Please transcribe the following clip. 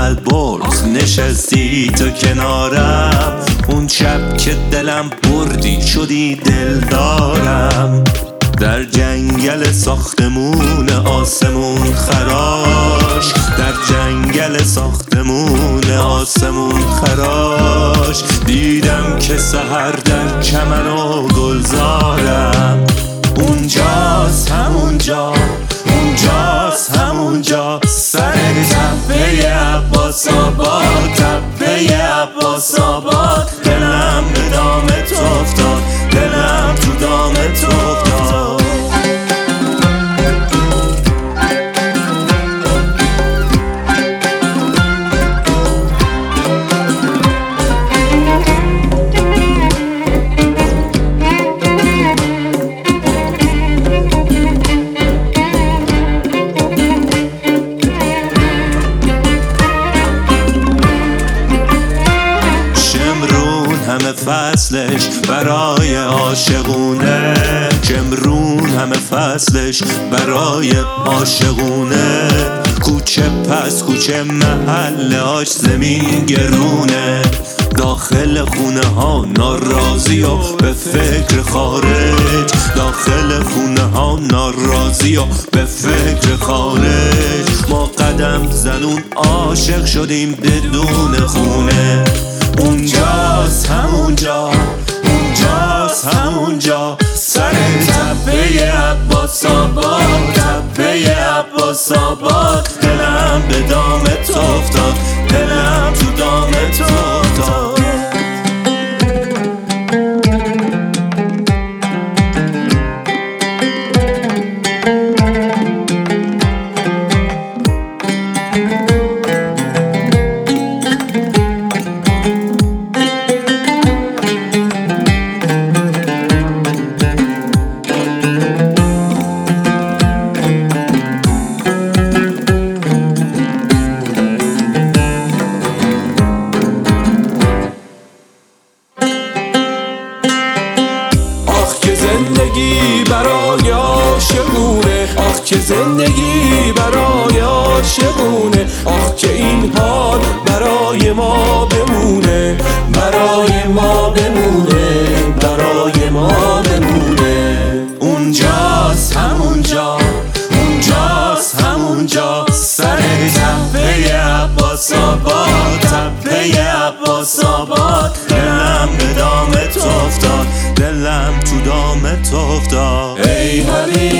البرز نشستی تو کنارم، اون شب که دلم بردی شدی دلدارم. در جنگل ساختمون آسمون خراش، در جنگل ساختمون آسمون خراش، دیدم که سحر در چمن و گلزارم. اونجاست همونجا، اونجاست همونجا، سر تپه عباس آباد، تپه عباس آباد. دلم به دام تو افتاد، دلم تو دام تو افتاد. همه فصلش برای عاشقونه، شمرون همه فصلش برای عاشقونه. کوچه پس کوچه محلهاش زمین گرونه، داخل خونه ها ناراضی و به فکر خارج، داخل خونه ها ناراضی و به فکر خارج. ما قدم زنون عاشق شدیم بدون خونه. اونجاست همونجا، اونجاست همونجا، سر تپه عباس آباد، تپه عباس آباد. دلم به دام تو افتاد، دلم تو دام تو افتاد. زندگی برای عاشقونه، آخ که زندگی برای عاشقونه، آخ که این حال برای ما بمونه، برای ما بمونه، برای ما بمونه. اونجاست همونجا، اونجاست همونجا، سر تپه عباس آباد، تپه عباس آباد. دلم به دام تو افتاد، دلم تو دام تو افتاد. ای حبیب